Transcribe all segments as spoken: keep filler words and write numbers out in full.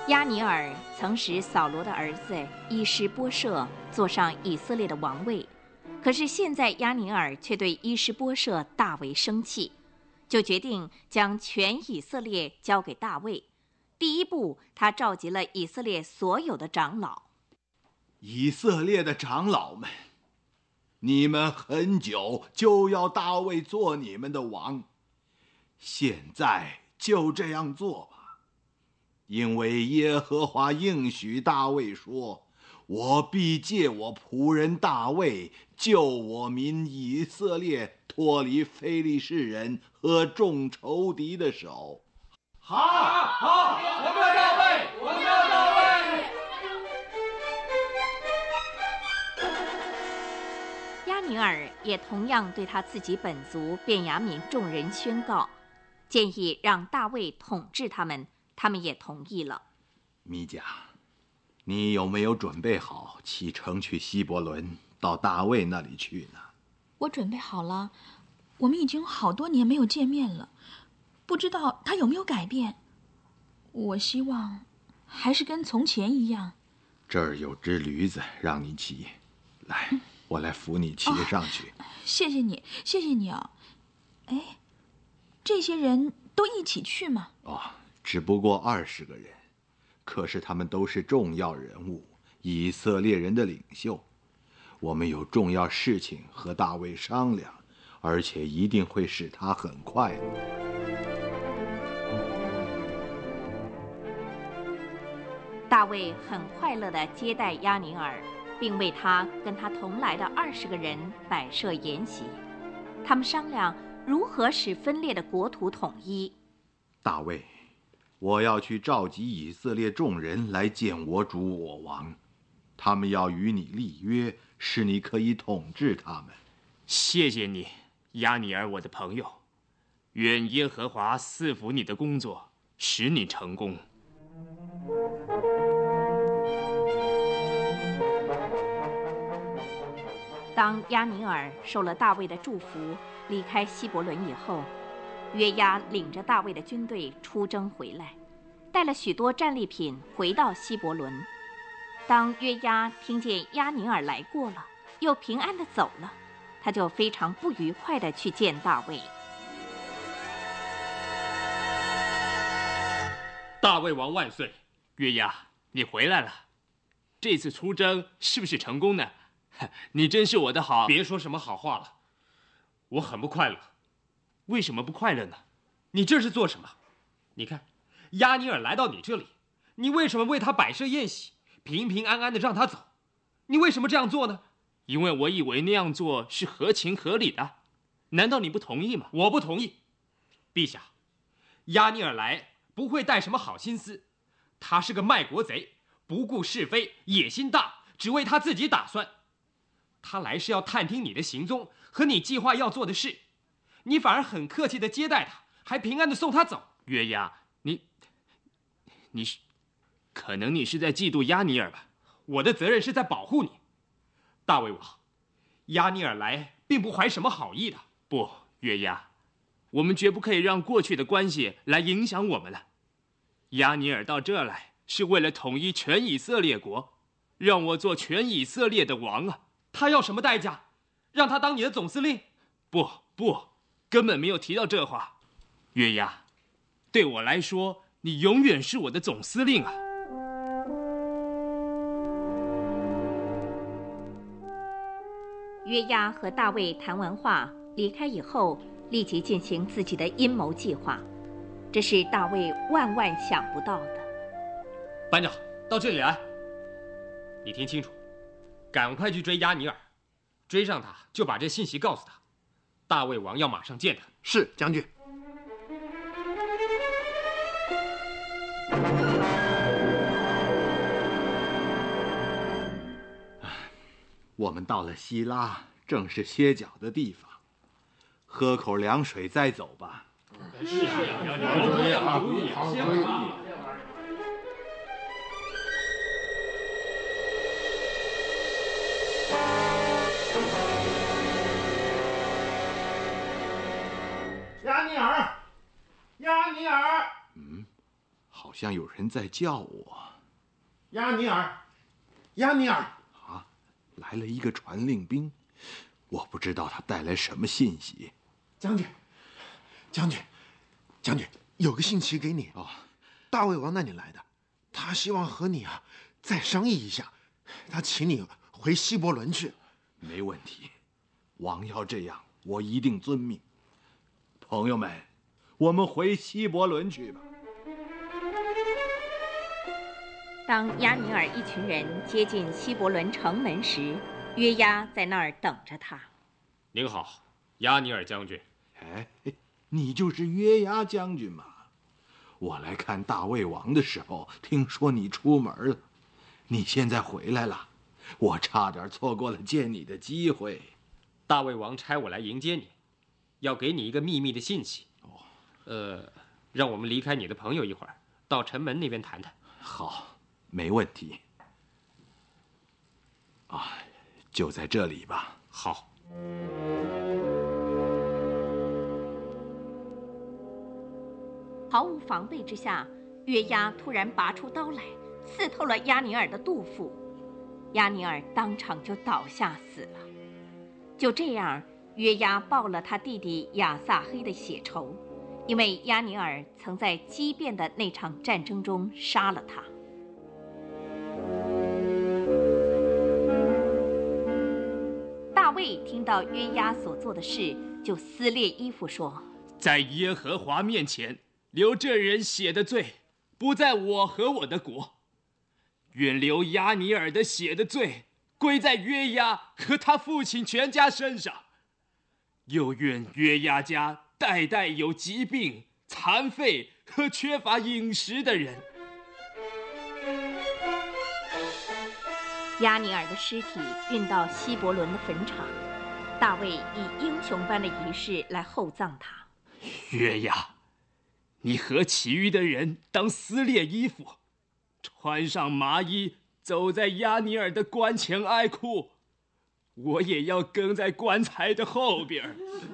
亚尼尔曾使扫罗的儿子伊施波设坐上以色列的王位，可是现在亚尼尔却对伊施波设大为生气，就决定将全以色列交给大卫。第一步，他召集了以色列所有的长老。 以色列的长老们，你们很久就要大卫做你们的王，现在就这样做吧。因为耶和华应许大卫说，我必借我仆人大卫救我民以色列脱离非利士人和众仇敌的手。 好，好，我们要大卫，我们要大卫。亚尼尔也同样对他自己本族便雅悯众人宣告，建议让大卫统治他们。他们也同意了。 米甲，你有没有准备好启程去希伯伦，到大卫那里去呢？ 我准备好了，我们已经好多年没有见面了，不知道他有没有改变。我希望还是跟从前一样。 这儿有只驴子让你骑，来，嗯、我来扶你骑上去。 哦，谢谢你，谢谢你啊！哎，这些人都一起去吗？ 哦。只不过二十个人，可是他们都是重要人物，以色列人的领袖。我们有重要事情和大卫商量，而且一定会使他很快乐。 大卫很快乐地接待亚尼尔，并为他跟他同来的二十个人摆设筵席。他们商量如何使分裂的国土统一。 大卫，我要去召集以色列众人来见我主我王，他们要与你立约，使你可以统治他们。 谢谢你，亚尼尔，我的朋友。愿耶和华赐福你的工作，使你成功。 当亚尼尔受了大卫的祝福，离开希伯伦以后，约押领着大卫的军队出征回来，带了许多战利品回到希伯伦。当约押听见亚尼尔来过了，又平安地走了，他就非常不愉快地去见大卫。 大卫王万岁！约押，你回来了。这次出征是不是成功呢？你真是我的好…… 别说什么好话了，我很不快乐。 为什么不快乐呢？ 你这是做什么？你看，亚尼尔来到你这里，你为什么为他摆设宴席，平平安安的让他走？你为什么这样做呢？ 因为我以为那样做是合情合理的。难道你不同意吗？ 我不同意。陛下，亚尼尔来不会带什么好心思，他是个卖国贼，不顾是非，野心大，只为他自己打算。他来是要探听你的行踪和你计划要做的事，你反而很客气地接待他，还平安地送他走。 约押，你，你是，可能你是在嫉妒亚尼尔吧？ 我的责任是在保护你，大卫王。亚尼尔来并不怀什么好意的。 不，约押，我们绝不可以让过去的关系来影响我们了。亚尼尔到这来是为了统一全以色列国，让我做全以色列的王啊！ 他要什么代价？让他当你的总司令？ 不不，根本没有提到这话。约押，对我来说，你永远是我的总司令啊！ 约押和大卫谈完话，离开以后，立即进行自己的阴谋计划，这是大卫万万想不到的。 班长，到这里来，你听清楚，赶快去追亚尼尔，追上他就把这信息告诉他，大卫王要马上见他。 是，将军。 我们到了希拉，正是歇脚的地方，喝口凉水再走吧。 是啊，可以啊，可以啊，可以啊。 亚尼尔，亚尼尔。 嗯， 好像有人在叫我。 亚尼尔，亚尼尔！ 啊，来了一个传令兵，我不知道他带来什么信息。 将军，将军，将军，有个信息给你哦， 大卫王那里来的，他希望和你啊再商议一下，他请你回希伯伦去。 没问题，王要这样，我一定遵命。朋友们，我们回希伯伦去吧。 当亚尼尔一群人接近希伯伦城门时，约押在那儿等着他。 您好，亚尼尔将军。 哎，你就是约押将军吗？我来看大卫王的时候，听说你出门了，你现在回来了，我差点错过了见你的机会。 大卫王差我来迎接你，要给你一个秘密的信息。 哦， 呃，让我们离开你的朋友一会儿，到城门那边谈谈。 好，没问题。啊，就在这里吧。 好。 毫无防备之下，约押突然拔出刀来，刺透了亚尼尔的肚腹，亚尼尔当场就倒下死了。就这样，约押报了他弟弟亚撒黑的血仇，因为亚尼尔曾在激辩的那场战争中杀了他。大卫听到约押所做的事，就撕裂衣服说：“ 在耶和华面前，流这人血的罪，不在我和我的国；愿流亚尼尔的血的罪，归在约押和他父亲全家身上。又愿约押家代代有疾病、残废和缺乏饮食的人。” 亚尼尔的尸体运到希伯伦的坟场，大卫以英雄般的仪式来厚葬他。 约押，你和其余的人当撕裂衣服，穿上麻衣，走在亚尼尔的棺前哀哭。我也要跟在棺材的后边。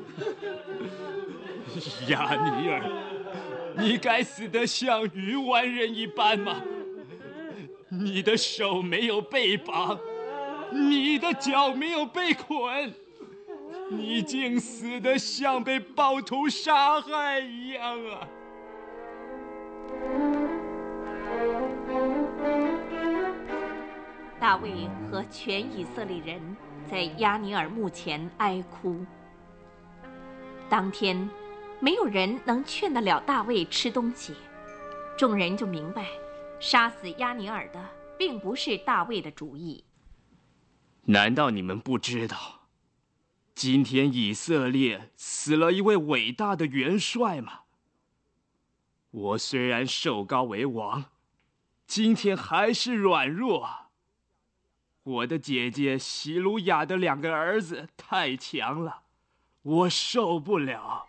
亚尼尔，你该死得像愚顽人一般吗？你的手没有被绑，你的脚没有被捆，你竟死得像被暴徒杀害一样啊！ 大卫和全以色列人在亚尼尔墓前哀哭。当天，没有人能劝得了大卫吃东西，众人就明白，杀死亚尼尔的并不是大卫的主意。 难道你们不知道，今天以色列死了一位伟大的元帅吗？我虽然受膏为王，今天还是软弱。我的姐姐希鲁雅的两个儿子太强了，我受不了。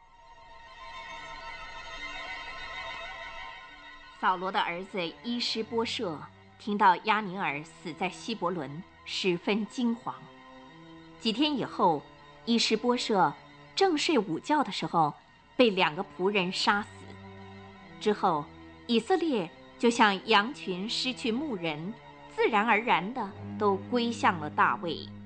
扫罗的儿子伊施波设听到亚尼尔死在希伯伦，十分惊惶。几天以后，伊施波设正睡午觉的时候，被两个仆人杀死。之后，以色列就像羊群失去牧人，自然而然的都归向了大卫。